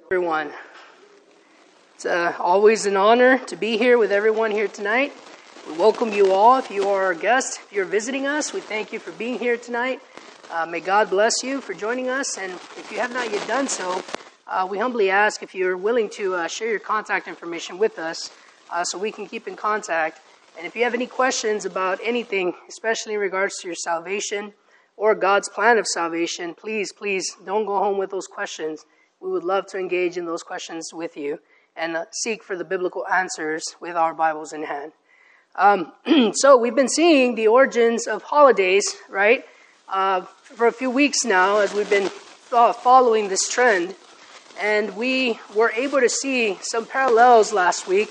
Everyone. It's always an honor to be here with everyone here tonight. We welcome you all. If you are our guest, if you're visiting us, we thank you for being here tonight. May God bless you for joining us. And if you have not yet done so, we humbly ask if you're willing to share your contact information with us so we can keep in contact. And if you have any questions about anything, especially in regards to your salvation or God's plan of salvation, please don't go home with those questions. We would love to engage in those questions with you and seek for the biblical answers with our Bibles in hand. So we've been seeing the origins of holidays, right, for a few weeks now as we've been following this trend. And we were able to see some parallels last week,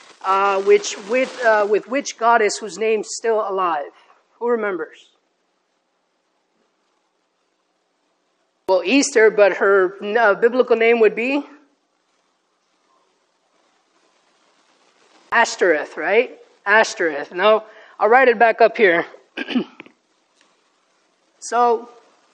with which goddess whose name's still alive. Who remembers? Well, Easter, but her biblical name would be Ashtoreth, right? Ashtoreth. Now, I'll write it back up here. So,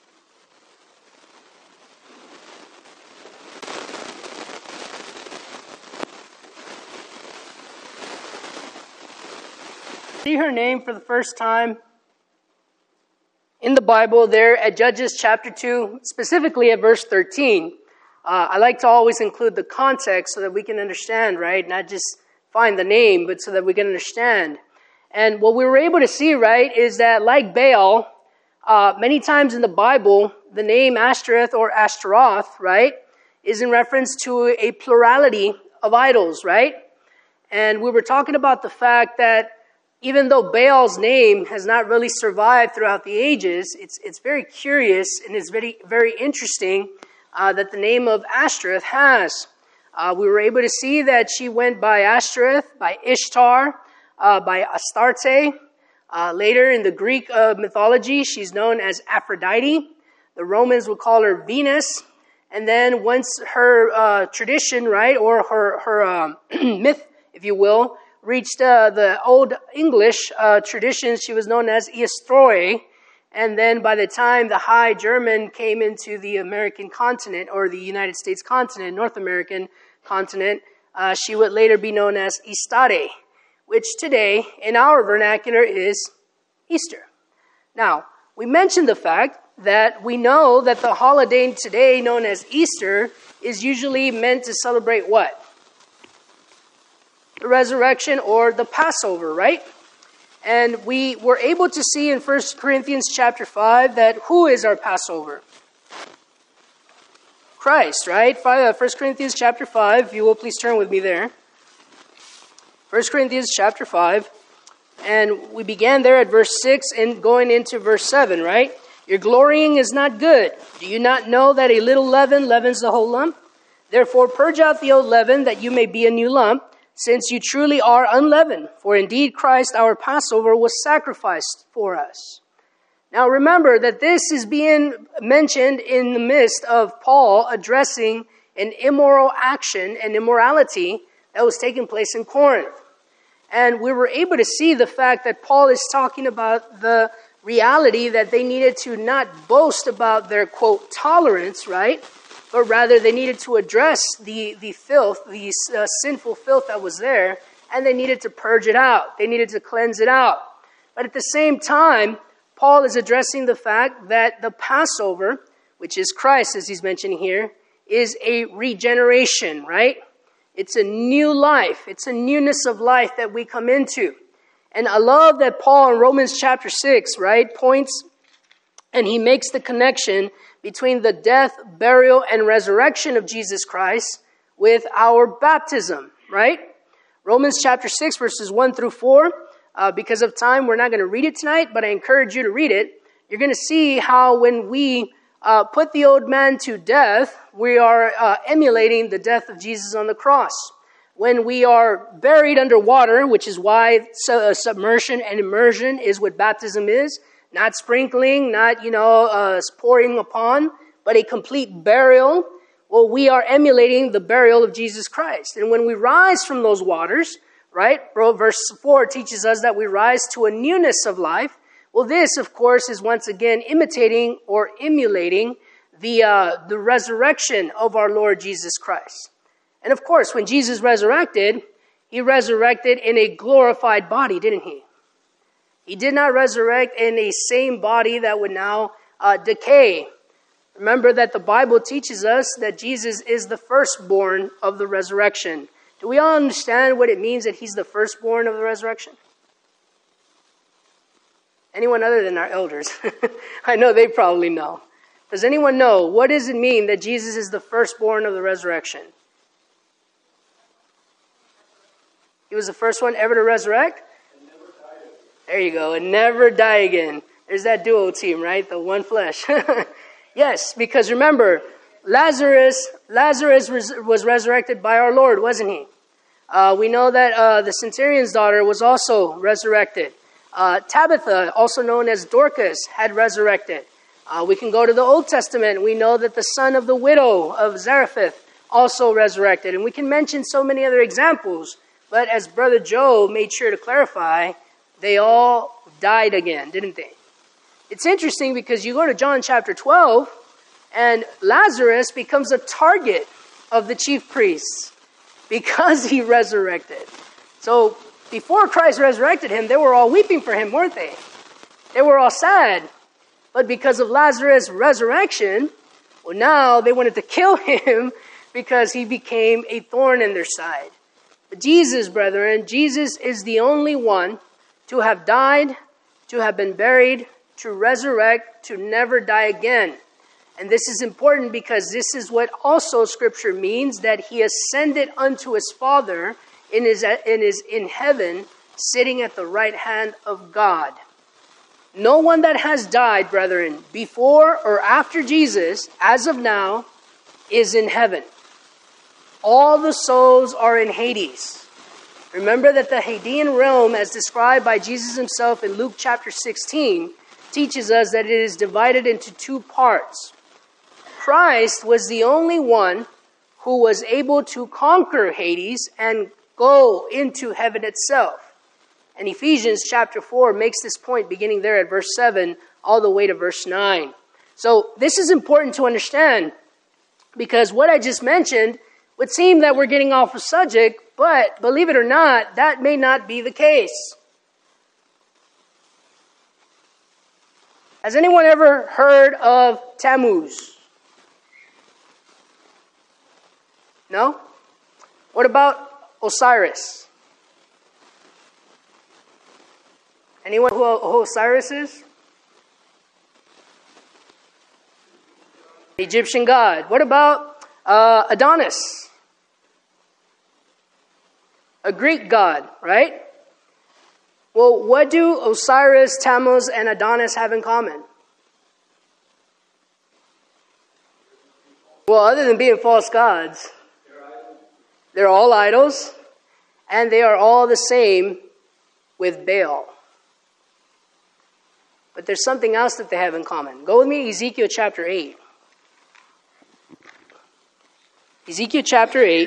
see her name for the first time in the Bible there at Judges chapter 2, specifically at verse 13. I like to always include the context so that we can understand, right? Not just find the name, but so that we can understand. And what we were able to see, right, is that like Baal, many times in the Bible, the name Ashtoreth or Ashtaroth, right, is in reference to a plurality of idols, right? And we were talking about the fact that even though Baal's name has not really survived throughout the ages, it's very curious and it's very, very interesting that the name of Ashtoreth has. We were able to see that she went by Ashtoreth, by Ishtar, by Astarte. Later in the Greek mythology, she's known as Aphrodite. The Romans would call her Venus. And then once her tradition, right, or her myth, if you will, reached the Old English traditions, she was known as Eostroe. And then by the time the High German came into the American continent, or the United States continent, North American continent, she would later be known as Istare, which today, in our vernacular, is Easter. Now, we mentioned the fact that we know that the holiday today, known as Easter, is usually meant to celebrate what? The resurrection or the Passover, right? And we were able to see in 1 Corinthians chapter 5 that who is our Passover? Christ, right? 1 Corinthians chapter 5, if you will please turn with me there. 1 Corinthians chapter 5, and we began there at verse 6 and going into verse 7, right? Your glorying is not good. Do you not know that a little leaven leavens the whole lump? Therefore purge out the old leaven that you may be a new lump, since you truly are unleavened. For indeed Christ our Passover was sacrificed for us. Now remember that this is being mentioned in the midst of Paul addressing an immoral action and immorality that was taking place in Corinth. And we were able to see the fact that Paul is talking about the reality that they needed to not boast about their, quote, tolerance, right? But rather they needed to address the filth, the sinful filth that was there, and they needed to purge it out. They needed to cleanse it out. But at the same time, Paul is addressing the fact that the Passover, which is Christ, as he's mentioning here, is a regeneration, right? It's a new life. It's a newness of life that we come into. And I love that Paul in Romans chapter 6, right, points and he makes the connection between the death, burial, and resurrection of Jesus Christ with our baptism, right? Romans chapter 6, verses 1 through 4. Because of time, we're not going to read it tonight, but I encourage you to read it. You're going to see how when we put the old man to death, we are emulating the death of Jesus on the cross. When we are buried under water, which is why submersion and immersion is what baptism is, not sprinkling, not, pouring upon, but a complete burial. Well, we are emulating the burial of Jesus Christ. And when we rise from those waters, right, verse 4 teaches us that we rise to a newness of life. Well, this, of course, is once again imitating or emulating the resurrection of our Lord Jesus Christ. And of course, when Jesus resurrected, he resurrected in a glorified body, didn't he? He did not resurrect in a same body that would now decay. Remember that the Bible teaches us that Jesus is the firstborn of the resurrection. Do we all understand what it means that he's the firstborn of the resurrection? Anyone other than our elders? I know they probably know. Does anyone know, what does it mean that Jesus is the firstborn of the resurrection? He was the first one ever to resurrect? And never die again. There you go, and never die again. There's that duo team, right? The one flesh. Yes, because remember, Lazarus was resurrected by our Lord, wasn't he? We know that the centurion's daughter was also resurrected. Tabitha, also known as Dorcas, had resurrected. We can go to the Old Testament. We know that the son of the widow of Zarephath also resurrected. And we can mention so many other examples. But as Brother Joe made sure to clarify, they all died again, didn't they? It's interesting because you go to John chapter 12, and Lazarus becomes a target of the chief priests because he resurrected. So before Christ resurrected him, they were all weeping for him, weren't they? They were all sad. But because of Lazarus' resurrection, well, now they wanted to kill him because he became a thorn in their side. But Jesus, brethren, Jesus is the only one to have died, to have been buried, to resurrect, to never die again. And this is important because this is what also Scripture means, that he ascended unto his Father in heaven, sitting at the right hand of God. No one that has died, brethren, before or after Jesus, as of now, is in heaven. All the souls are in Hades. Remember that the Hadean realm, as described by Jesus himself in Luke chapter 16, teaches us that it is divided into two parts. Christ was the only one who was able to conquer Hades and go into heaven itself. And Ephesians chapter 4 makes this point beginning there at verse 7 all the way to verse 9. So this is important to understand because what I just mentioned would seem that we're getting off the subject, but believe it or not, that may not be the case. Has anyone ever heard of Tammuz? No? What about Osiris? Anyone who Osiris is? The Egyptian god. What about Adonis? A Greek god, right? Well, what do Osiris, Tammuz, and Adonis have in common? Well, other than being false gods, they're all idols, and they are all the same with Baal. But there's something else that they have in common. Go with me to Ezekiel chapter 8. Ezekiel chapter 8.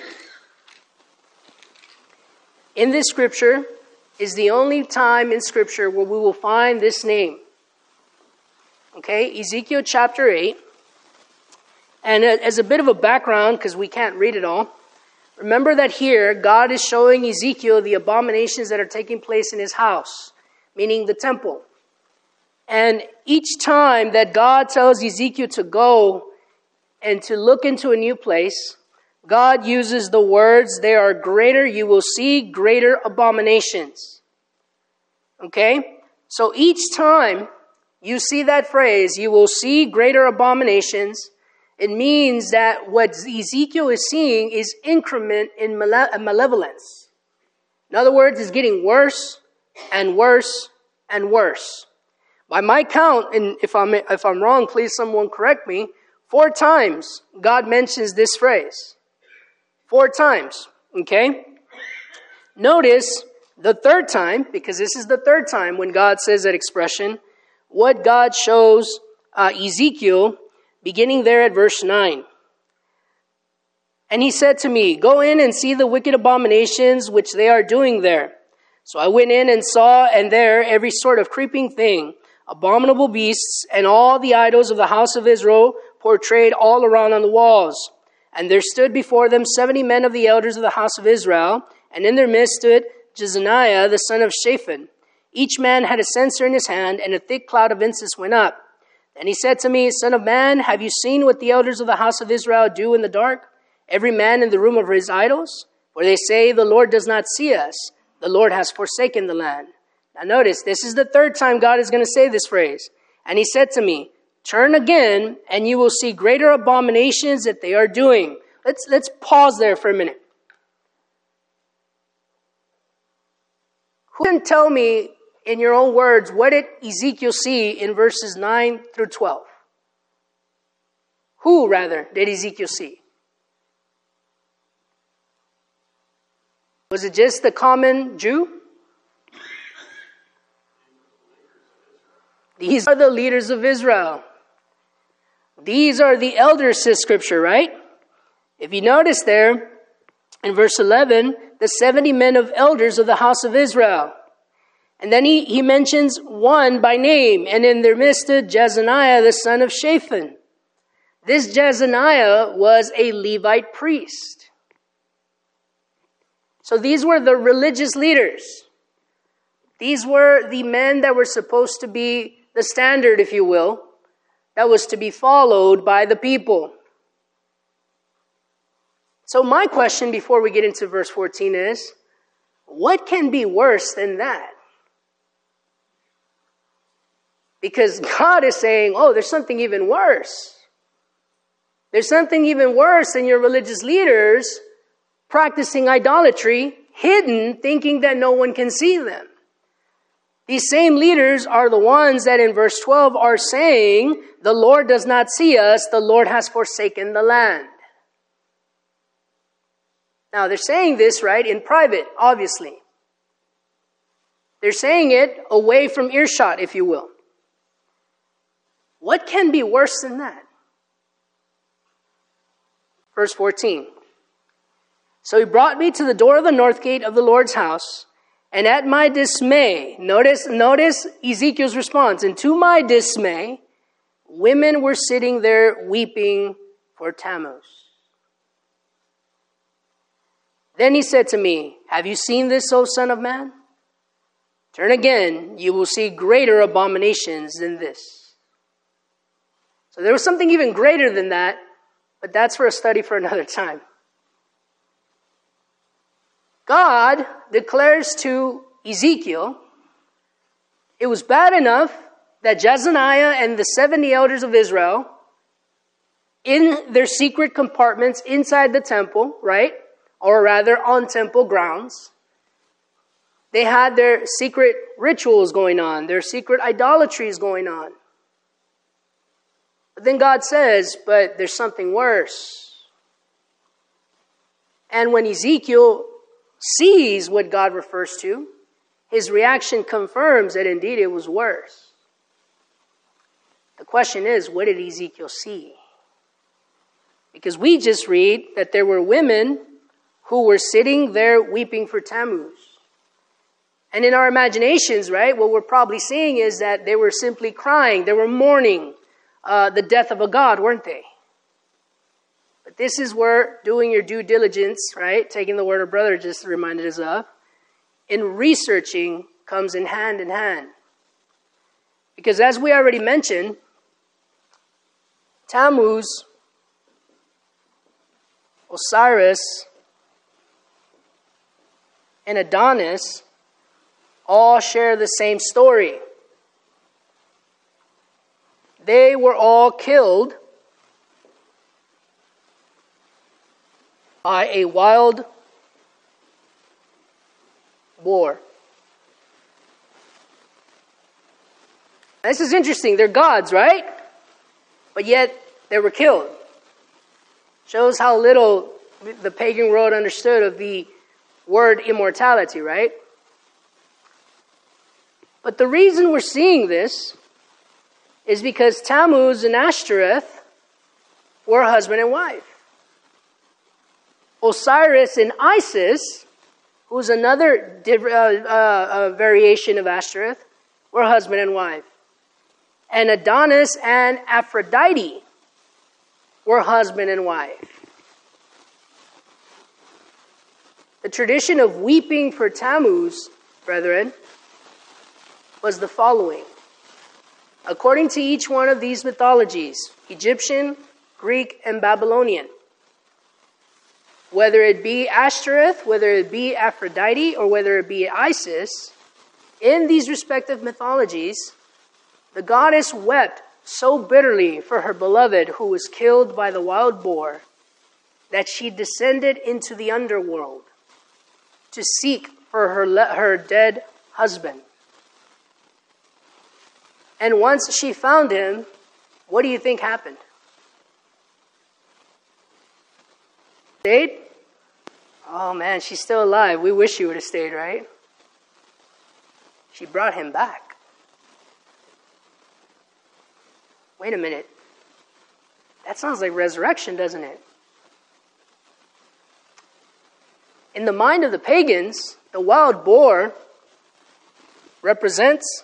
In this scripture is the only time in scripture where we will find this name. Okay, Ezekiel chapter 8. And as a bit of a background, because we can't read it all, remember that here God is showing Ezekiel the abominations that are taking place in his house, meaning the temple. And each time that God tells Ezekiel to go and to look into a new place, God uses the words, "They are greater, you will see greater abominations." Okay? So each time you see that phrase, "you will see greater abominations," it means that what Ezekiel is seeing is increment in malevolence. In other words, it's getting worse and worse and worse. By my count, and if I'm wrong, please someone correct me, 4 times God mentions this phrase. 4 times, okay? Notice the 3rd time, because this is the 3rd time when God says that expression, what God shows Ezekiel, beginning there at verse 9. "And he said to me, go in and see the wicked abominations which they are doing there. So I went in and saw, and there every sort of creeping thing, abominable beasts, and all the idols of the house of Israel portrayed all around on the walls. And there stood before them 70 men of the elders of the house of Israel, and in their midst stood Jezaniah, the son of Shaphan. Each man had a censer in his hand, and a thick cloud of incense went up. Then he said to me, Son of man, have you seen what the elders of the house of Israel do in the dark? Every man in the room of his idols? For they say, the Lord does not see us. The Lord has forsaken the land. Now notice, this is the third time God is going to say this phrase. And he said to me, Turn again, and you will see greater abominations that they are doing. Let's pause there for a minute. Who can tell me, in your own words, what did Ezekiel see in verses 9 through 12? Who, rather, did Ezekiel see? Was it just the common Jew? These are the leaders of Israel. These are the elders, says Scripture, right? If you notice there, in verse 11, the 70 men of elders of the house of Israel. And then he mentions one by name, and in their midst stood Jezaniah, the son of Shaphan. This Jezaniah was a Levite priest. So these were the religious leaders. These were the men that were supposed to be the standard, if you will, that was to be followed by the people. So my question before we get into verse 14 is, what can be worse than that? Because God is saying, there's something even worse. There's something even worse than your religious leaders practicing idolatry, hidden, thinking that no one can see them. These same leaders are the ones that in verse 12 are saying, the Lord does not see us, the Lord has forsaken the land. Now, they're saying this, right, in private, obviously. They're saying it away from earshot, if you will. What can be worse than that? Verse 14. So he brought me to the door of the north gate of the Lord's house, and at my dismay, notice Ezekiel's response, and to my dismay, women were sitting there weeping for Tammuz. Then he said to me, Have you seen this, O son of man? Turn again, you will see greater abominations than this. So there was something even greater than that, but that's for a study for another time. God declares to Ezekiel, it was bad enough that Jezaniah and the 70 elders of Israel, in their secret compartments inside the temple, right? Or rather on temple grounds, they had their secret rituals going on, their secret idolatries going on. But then God says, but there's something worse. And when Ezekiel sees what God refers to, his reaction confirms that indeed it was worse. The question is, what did Ezekiel see? Because we just read that there were women who were sitting there weeping for Tammuz. And in our imaginations, right, what we're probably seeing is that they were simply crying. They were mourning the death of a god, weren't they? But this is where doing your due diligence, right, taking the word our brother just reminded us of, in researching comes in hand. Because as we already mentioned, Tammuz, Osiris, and Adonis all share the same story. They were all killed by a wild boar. This is interesting. They're gods, right? But yet they were killed. Shows how little the pagan world understood of the word immortality, right? But the reason we're seeing this is because Tammuz and Ashtoreth were husband and wife. Osiris and Isis, who's another variation of Ashtoreth, were husband and wife. And Adonis and Aphrodite, were husband and wife. The tradition of weeping for Tammuz, brethren, was the following. According to each one of these mythologies, Egyptian, Greek, and Babylonian, whether it be Ashtoreth, whether it be Aphrodite, or whether it be Isis, in these respective mythologies, the goddess wept so bitterly for her beloved who was killed by the wild boar that she descended into the underworld to seek for her dead husband. And once she found him, what do you think happened? Stayed? Oh man, she's still alive. We wish she would have stayed, right? She brought him back. Wait a minute. That sounds like resurrection, doesn't it? In the mind of the pagans, the wild boar represents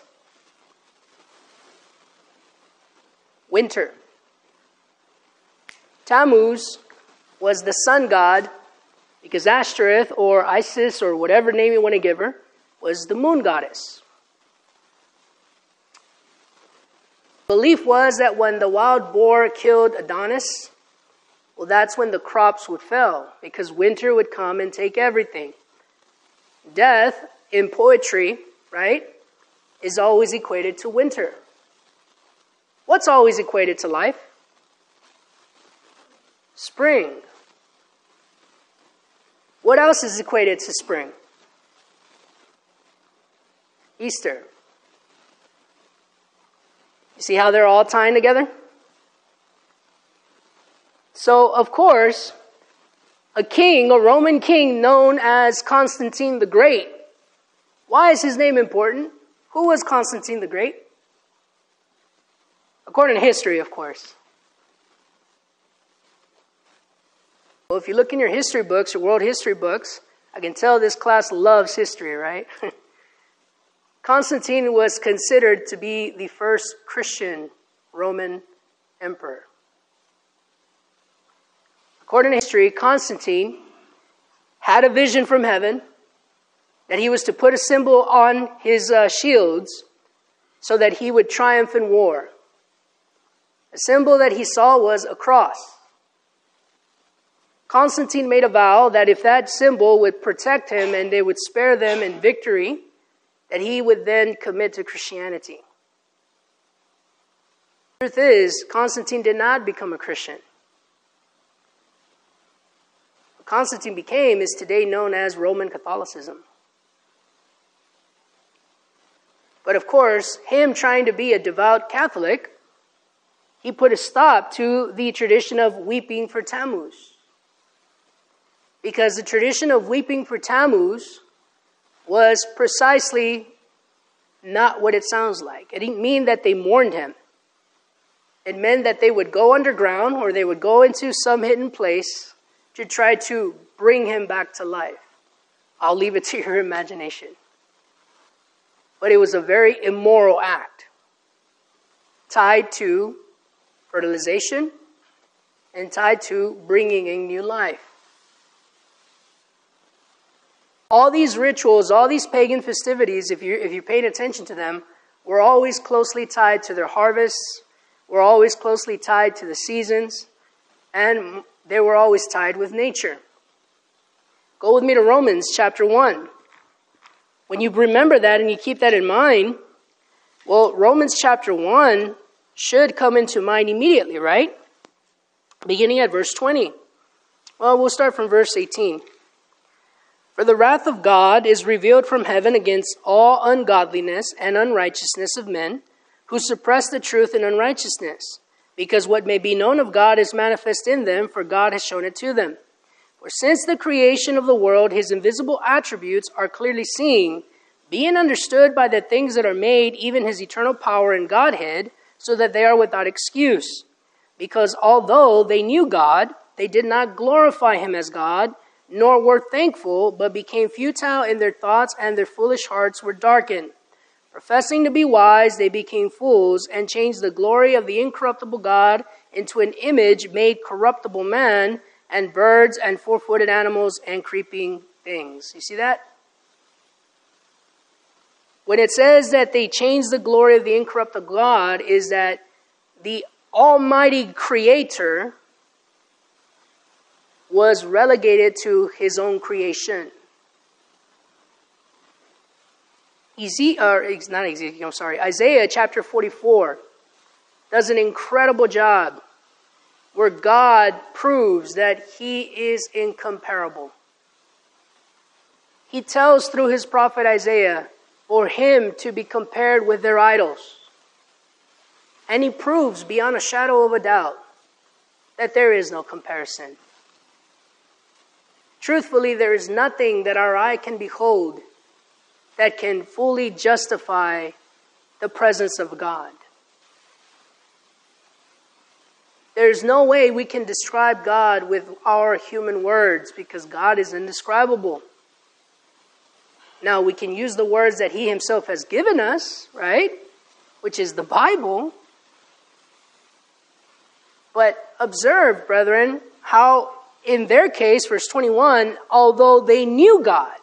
winter. Tammuz was the sun god because Ashtoreth or Isis or whatever name you want to give her was the moon goddess. Belief was that when the wild boar killed Adonis, well, that's when the crops would fail because winter would come and take everything. Death in poetry, right, is always equated to winter. What's always equated to life? Spring. What else is equated to spring? Easter. You see how they're all tying together? So, of course, a Roman king known as Constantine the Great. Why is his name important? Who was Constantine the Great? According to history, of course. Well, if you look in your history books, your world history books, I can tell this class loves history, right? Constantine was considered to be the first Christian Roman emperor. According to history, Constantine had a vision from heaven that he was to put a symbol on his shields so that he would triumph in war. The symbol that he saw was a cross. Constantine made a vow that if that symbol would protect him and they would spare them in victory, that he would then commit to Christianity. The truth is, Constantine did not become a Christian. What Constantine became is today known as Roman Catholicism. But of course, him trying to be a devout Catholic, he put a stop to the tradition of weeping for Tammuz. Because the tradition of weeping for Tammuz was precisely not what it sounds like. It didn't mean that they mourned him. It meant that they would go underground or they would go into some hidden place to try to bring him back to life. I'll leave it to your imagination. But it was a very immoral act tied to fertilization and tied to bringing in new life. All these rituals, all these pagan festivities, if you're paying attention to them, were always closely tied to their harvests, were always closely tied to the seasons, and they were always tied with nature. Go with me to Romans chapter 1. When you remember that and you keep that in mind, well, Romans chapter 1 should come into mind immediately, right? Beginning at verse 20. Well, we'll start from verse 18. For the wrath of God is revealed from heaven against all ungodliness and unrighteousness of men, who suppress the truth in unrighteousness, because what may be known of God is manifest in them, for God has shown it to them. For since the creation of the world, his invisible attributes are clearly seen, being understood by the things that are made, even his eternal power and Godhead, so that they are without excuse. Because although they knew God, they did not glorify him as God, nor were thankful, but became futile in their thoughts, and their foolish hearts were darkened. Professing to be wise, they became fools, and changed the glory of the incorruptible God into an image made corruptible man, and birds and four-footed animals and creeping things. You see that? When it says that they changed the glory of the incorruptible God, is that the Almighty Creator was relegated to his own creation. Isaiah chapter 44 does an incredible job where God proves that he is incomparable. He tells through his prophet Isaiah for him to be compared with their idols. And he proves beyond a shadow of a doubt that there is no comparison. Truthfully, there is nothing that our eye can behold that can fully justify the presence of God. There's no way we can describe God with our human words because God is indescribable. Now, we can use the words that he himself has given us, right? Which is the Bible. But observe, brethren, how in their case, verse 21, although they knew God.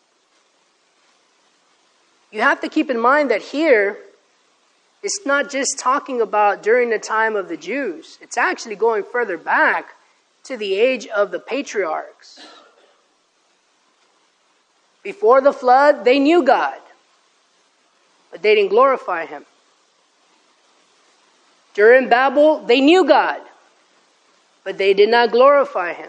You have to keep in mind that here, it's not just talking about during the time of the Jews. It's actually going further back to the age of the patriarchs. Before the flood, they knew God, but they didn't glorify him. During Babel, they knew God, but they did not glorify him.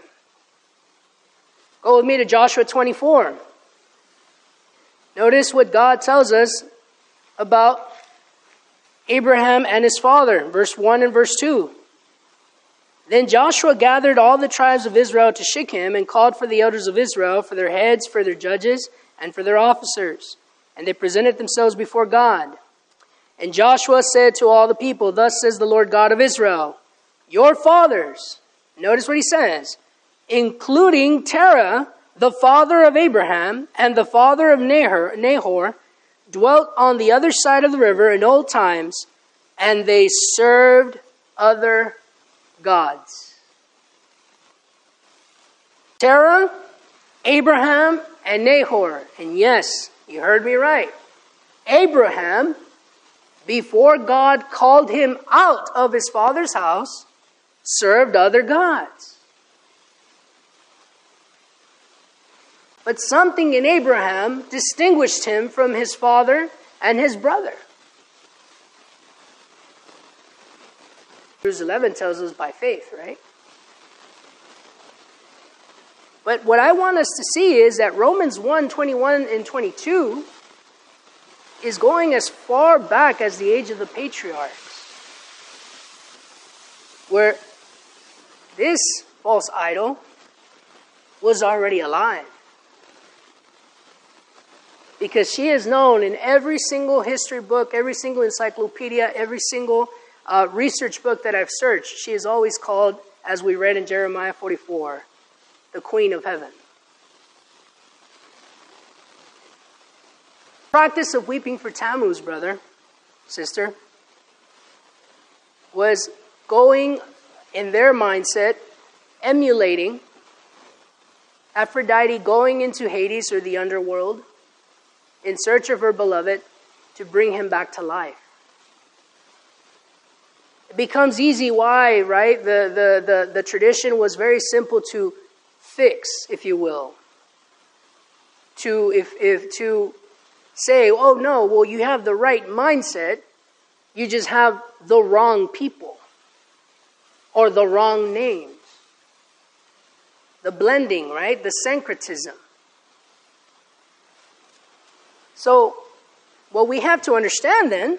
Go with me to Joshua 24. Notice what God tells us about Abraham and his father, verse 1 and verse 2. Then Joshua gathered all the tribes of Israel to Shechem and called for the elders of Israel, for their heads, for their judges, and for their officers. And they presented themselves before God. And Joshua said to all the people, thus says the Lord God of Israel, your fathers, notice what he says, including Terah, the father of Abraham, and the father of Nahor, dwelt on the other side of the river in old times, and they served other gods. Terah, Abraham, and Nahor. And yes, you heard me right. Abraham, before God called him out of his father's house, served other gods. But something in Abraham distinguished him from his father and his brother. Hebrews 11 tells us by faith, right? But what I want us to see is that Romans 1, 21 and 22 is going as far back as the age of the patriarchs, where this false idol was already alive. Because she is known in every single history book, every single encyclopedia, every single research book that I've searched, she is always called, as we read in Jeremiah 44, the Queen of Heaven. Practice of weeping for Tammuz, brother, sister, was going in their mindset, emulating Aphrodite going into Hades or the underworld in search of her beloved to bring him back to life. It becomes easy why, right? The tradition was very simple to fix, if you will. To say, oh no, well you have the right mindset, you just have the wrong people or the wrong names. The blending, right? The syncretism. So, what we have to understand then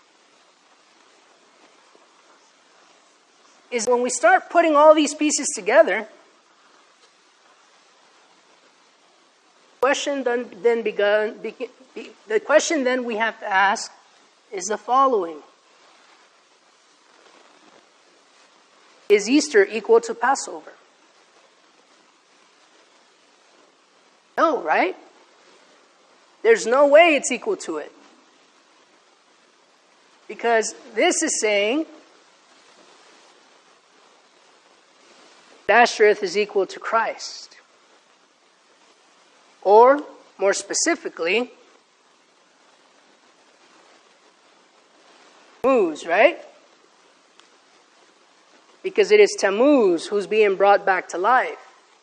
is when we start putting all these pieces together, the question then we have to ask is the following. Is Easter equal to Passover? No, right? There's no way it's equal to it. Because this is saying Ashtoreth is equal to Christ. Or, more specifically, Tammuz, right? Because it is Tammuz who's being brought back to life.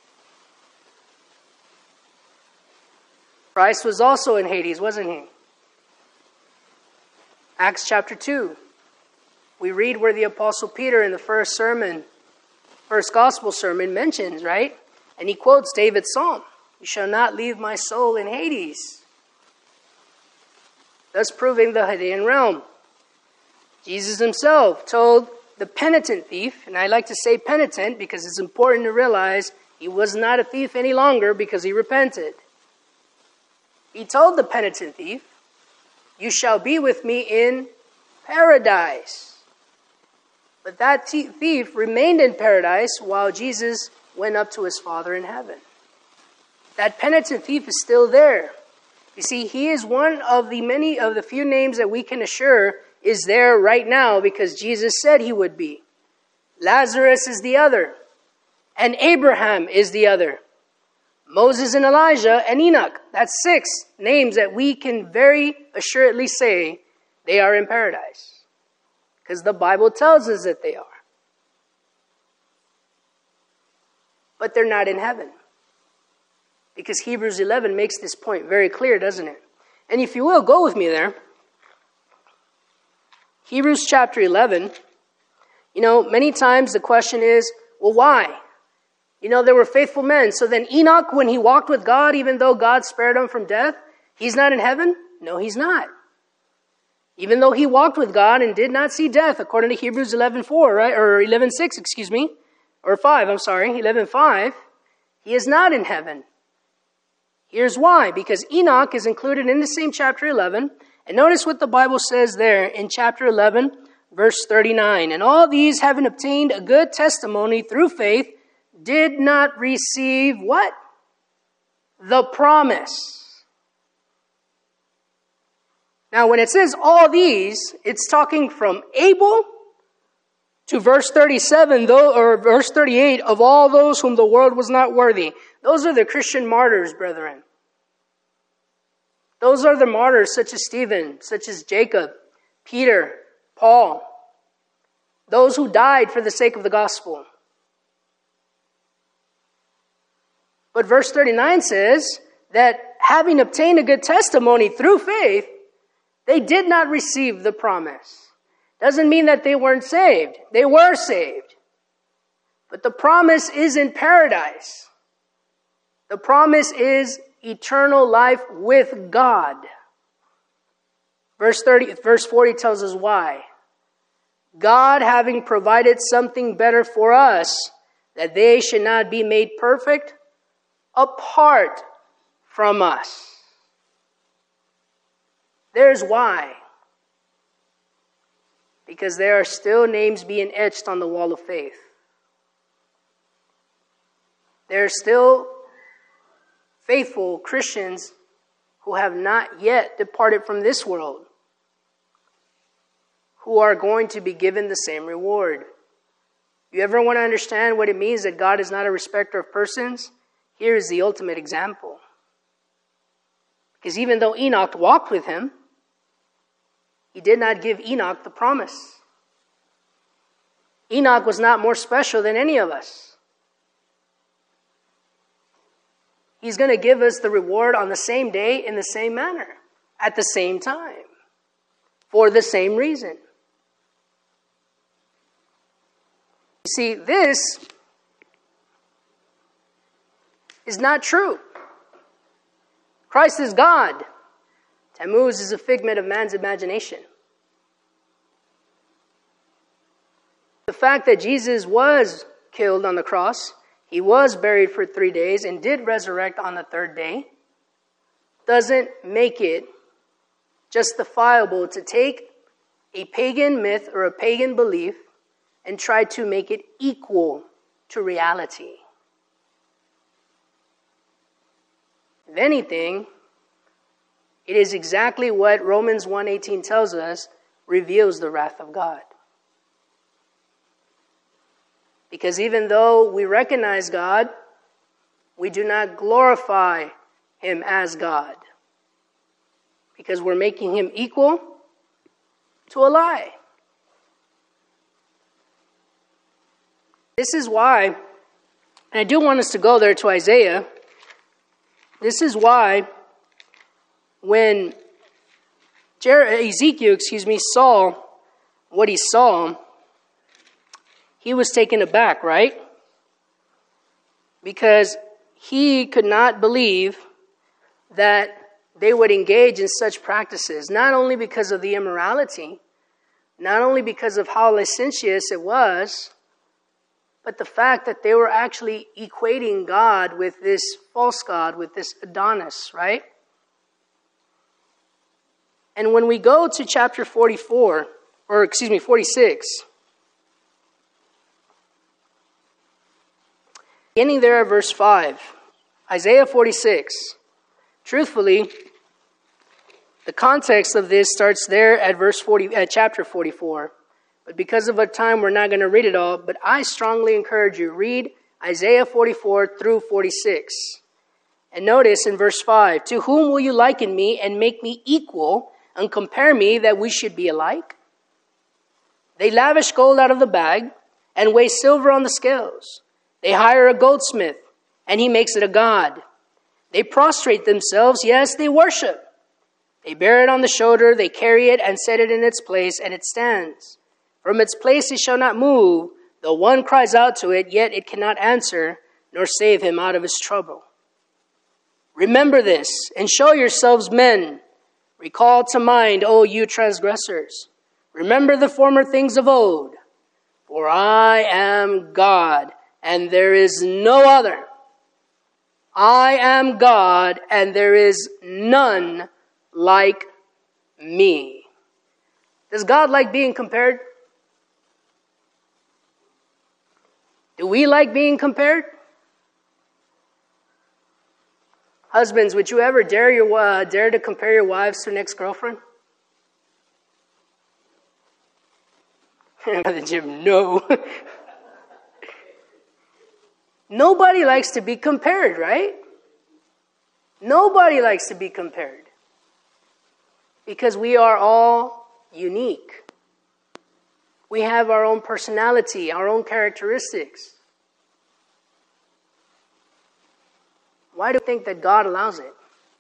Christ was also in Hades, wasn't he? Acts chapter 2. We read where the Apostle Peter in the first gospel sermon mentions, right? And he quotes David's psalm. You shall not leave my soul in Hades. Thus proving the Hadean realm. Jesus himself told the penitent thief, and I like to say penitent because it's important to realize he was not a thief any longer because he repented. He told the penitent thief, you shall be with me in paradise. But that thief remained in paradise while Jesus went up to his Father in heaven. That penitent thief is still there. You see, he is one of the few names that we can assure is there right now because Jesus said he would be. Lazarus is the other. And Abraham is the other. Moses and Elijah and Enoch. That's 6 names that we can very assuredly say they are in paradise. Because the Bible tells us that they are. But they're not in heaven. Because Hebrews 11 makes this point very clear, doesn't it? And if you will, go with me there. Hebrews chapter 11. You know, many times the question is, well, why? You know, there were faithful men. So then Enoch, when he walked with God, even though God spared him from death, he's not in heaven? No, he's not. Even though he walked with God and did not see death, according to Hebrews 11:4, right? Or 11:6, excuse me. Or 5, I'm sorry, 11:5. He is not in heaven. Here's why. Because Enoch is included in the same chapter 11. And notice what the Bible says there in chapter 11, verse 39. And all these, having obtained a good testimony through faith, did not receive what? The promise. Now, when it says all these, it's talking from Abel to verse 37, or verse 38, of all those whom the world was not worthy. Those are the Christian martyrs, brethren. Those are the martyrs such as Stephen, such as Jacob, Peter, Paul. Those who died for the sake of the gospel. But verse 39 says that having obtained a good testimony through faith, they did not receive the promise. Doesn't mean that they weren't saved. They were saved. But the promise is in paradise. The promise is eternal life with God. Verse 40 tells us why. God having provided something better for us, that they should not be made perfect apart from us. There's why. Because there are still names being etched on the wall of faith. There are still faithful Christians who have not yet departed from this world, who are going to be given the same reward. You ever want to understand what it means that God is not a respecter of persons? Here is the ultimate example. Because even though Enoch walked with him, he did not give Enoch the promise. Enoch was not more special than any of us. He's going to give us the reward on the same day in the same manner, at the same time, for the same reason. You see, this is not true. Christ is God. Tammuz is a figment of man's imagination. The fact that Jesus was killed on the cross, he was buried for 3 days and did resurrect on the 3rd day, doesn't make it justifiable to take a pagan myth or a pagan belief and try to make it equal to reality. If anything, it is exactly what Romans 1:18 tells us reveals the wrath of God. Because even though we recognize God, we do not glorify him as God. Because we're making him equal to a lie. This is why, and I do want us to go there to Isaiah. This is why when Ezekiel saw what he saw, he was taken aback, right? Because he could not believe that they would engage in such practices, not only because of the immorality, not only because of how licentious it was, but the fact that they were actually equating God with this false god, with this Adonis, right? And when we go to chapter 46, beginning there at verse 5, Isaiah 46, truthfully, the context of this starts there at chapter 44. But because of our time, we're not going to read it all. But I strongly encourage you, read Isaiah 44 through 46. And notice in verse 5, to whom will you liken me and make me equal and compare me that we should be alike? They lavish gold out of the bag and weigh silver on the scales. They hire a goldsmith and he makes it a god. They prostrate themselves, yes, they worship. They bear it on the shoulder, they carry it and set it in its place, and it stands. From its place it shall not move, though one cries out to it, yet it cannot answer, nor save him out of his trouble. Remember this, and show yourselves men. Recall to mind, O you transgressors. Remember the former things of old. For I am God, and there is no other. I am God, and there is none like me. Does God like being compared? Do we like being compared? Husbands, would you ever dare to compare your wives to an ex-girlfriend? Brother Jim, no. Nobody likes to be compared, right? Nobody likes to be compared. Because we are all unique. We have our own personality, our own characteristics. Why do you think that God allows it?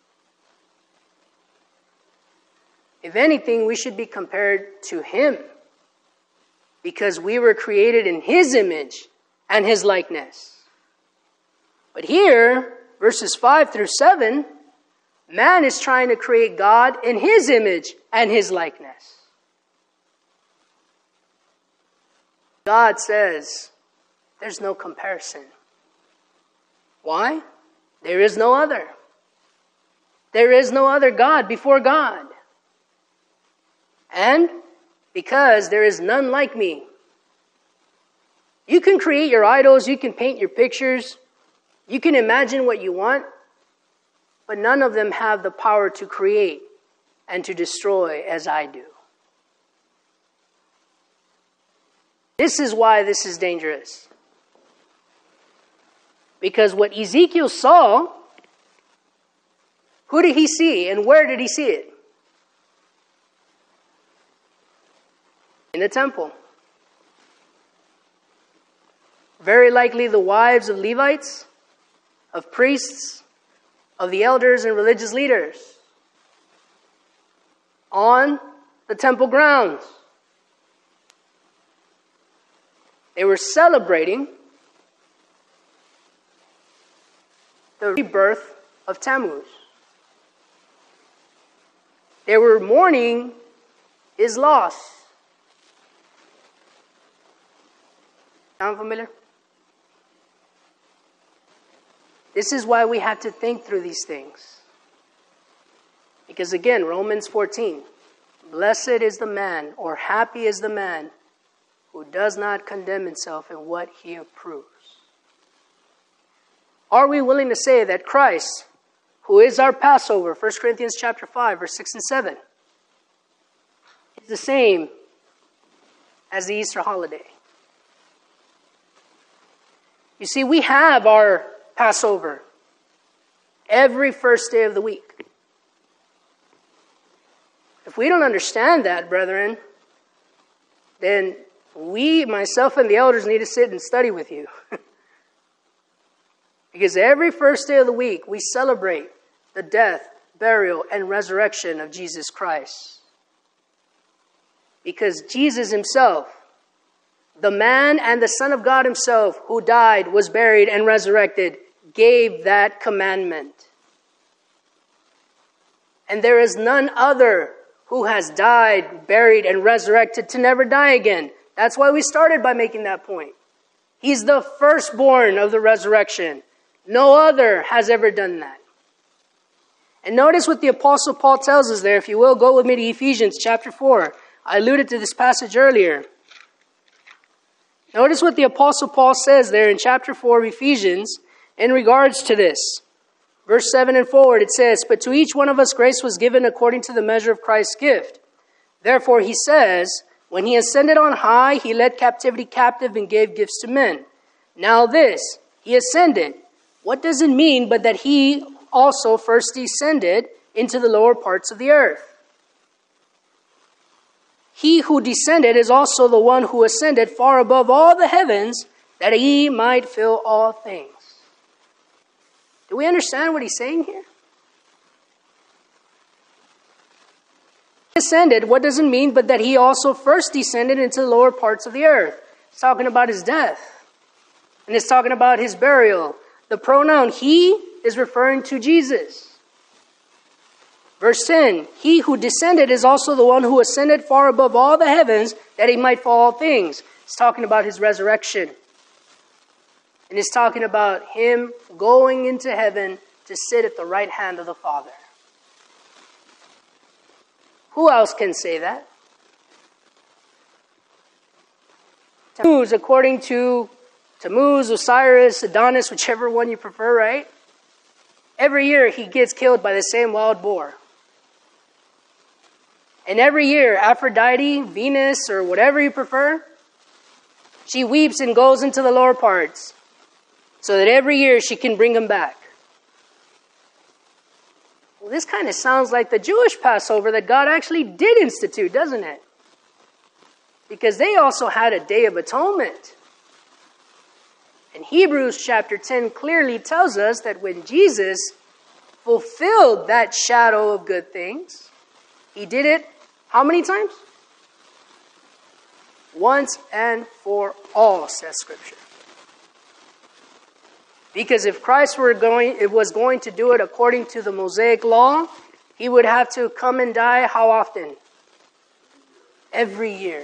If anything, we should be compared to him. Because we were created in his image and his likeness. But here, verses 5 through 7, man is trying to create God in his image and his likeness. God says, there's no comparison. Why? There is no other. There is no other God before God. And because there is none like me. You can create your idols, you can paint your pictures, you can imagine what you want, but none of them have the power to create and to destroy as I do. This is why this is dangerous. Because what Ezekiel saw, who did he see and where did he see it? In the temple. Very likely the wives of Levites, of priests, of the elders and religious leaders. On the temple grounds. They were celebrating the rebirth of Tammuz. They were mourning his loss. Sound familiar? This is why we have to think through these things. Because again, Romans 14, blessed is the man, or happy is the man, who does not condemn himself in what he approves. Are we willing to say that Christ, who is our Passover, 1 Corinthians chapter 5, verse 6 and 7, is the same as the Easter holiday? You see, we have our Passover every first day of the week. If we don't understand that, brethren, then we, myself and the elders, need to sit and study with you. Because every first day of the week, we celebrate the death, burial, and resurrection of Jesus Christ. Because Jesus himself, the man and the Son of God himself, who died, was buried, and resurrected, gave that commandment. And there is none other who has died, buried, and resurrected to never die again. That's why we started by making that point. He's the firstborn of the resurrection. No other has ever done that. And notice what the Apostle Paul tells us there. If you will, go with me to Ephesians chapter 4. I alluded to this passage earlier. Notice what the Apostle Paul says there in chapter 4 of Ephesians in regards to this. Verse 7 and forward, it says, "But to each one of us grace was given according to the measure of Christ's gift. Therefore, he says, when he ascended on high, he led captivity captive and gave gifts to men. Now this, he ascended. What does it mean but that he also first descended into the lower parts of the earth? He who descended is also the one who ascended far above all the heavens, that he might fill all things." Do we understand what he's saying here? Ascended, what does it mean but that he also first descended into the lower parts of the earth? It's talking about his death. And it's talking about his burial. The pronoun he is referring to Jesus. Verse 10, "He who descended is also the one who ascended far above all the heavens, that he might fill all things." It's talking about his resurrection. And it's talking about him going into heaven to sit at the right hand of the Father. Who else can say that? Tammuz, according to Tammuz, Osiris, Adonis, whichever one you prefer, right? Every year he gets killed by the same wild boar. And every year, Aphrodite, Venus, or whatever you prefer, she weeps and goes into the lower parts so that every year she can bring him back. Well, this kind of sounds like the Jewish Passover that God actually did institute, doesn't it? Because they also had a Day of Atonement. And Hebrews chapter 10 clearly tells us that when Jesus fulfilled that shadow of good things, he did it how many times? Once and for all, says Scripture. Because if Christ was going to do it according to the Mosaic law, he would have to come and die how often? Every year.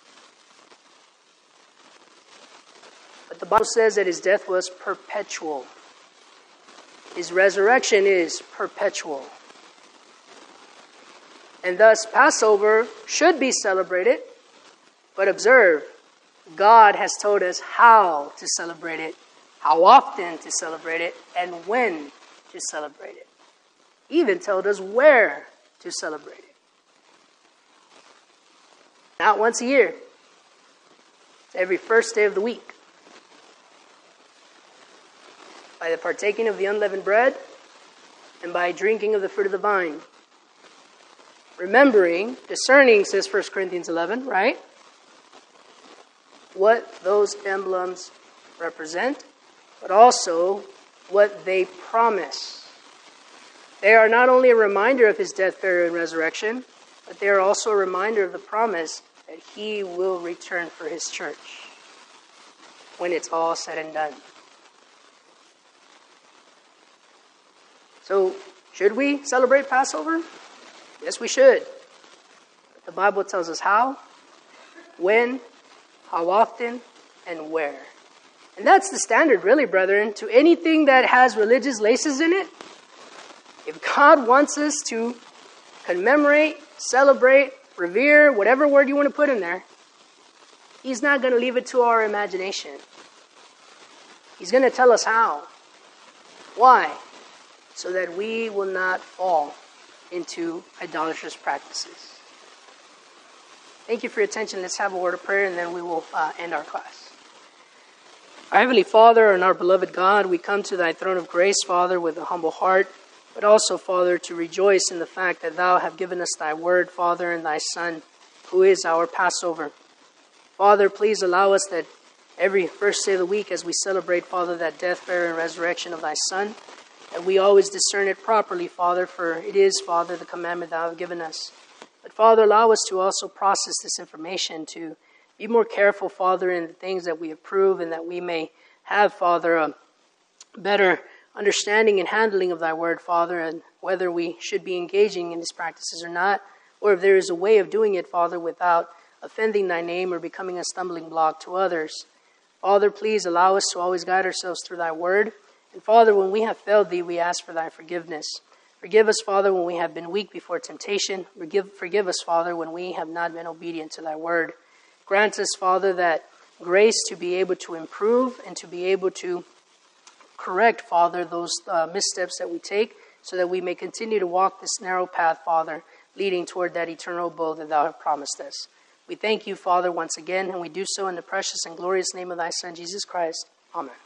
But the Bible says that his death was perpetual. His resurrection is perpetual. And thus Passover should be celebrated. But observe, God has told us how to celebrate it, how often to celebrate it, and when to celebrate it. He even told us where to celebrate it. Not once a year. It's every first day of the week. By the partaking of the unleavened bread and by drinking of the fruit of the vine. Remembering, discerning, says 1 Corinthians 11, right? What those emblems represent, but also what they promise. They are not only a reminder of his death, burial, and resurrection, but they are also a reminder of the promise that he will return for his church when it's all said and done. So, should we celebrate Passover? Yes, we should. But the Bible tells us how, when, how often, and where. And that's the standard, really, brethren. To anything that has religious laces in it, if God wants us to commemorate, celebrate, revere, whatever word you want to put in there, he's not going to leave it to our imagination. He's going to tell us how. Why? So that we will not fall into idolatrous practices. Thank you for your attention. Let's have a word of prayer and then we will end our class. Our Heavenly Father and our beloved God, we come to thy throne of grace, Father, with a humble heart, but also, Father, to rejoice in the fact that thou have given us thy word, Father, and thy Son, who is our Passover. Father, please allow us that every first day of the week as we celebrate, Father, that death, burial, and resurrection of thy Son, that we always discern it properly, Father, for it is, Father, the commandment thou hast given us. But, Father, allow us to also process this information, to be more careful, Father, in the things that we approve, and that we may have, Father, a better understanding and handling of thy word, Father, and whether we should be engaging in these practices or not, or if there is a way of doing it, Father, without offending thy name or becoming a stumbling block to others. Father, please allow us to always guide ourselves through thy word. And Father, when we have failed thee, we ask for thy forgiveness. Forgive us, Father, when we have been weak before temptation. Forgive us, Father, when we have not been obedient to thy word. Grant us, Father, that grace to be able to improve and to be able to correct, Father, those missteps that we take, so that we may continue to walk this narrow path, Father, leading toward that eternal abode that thou hast promised us. We thank you, Father, once again, and we do so in the precious and glorious name of thy Son, Jesus Christ. Amen.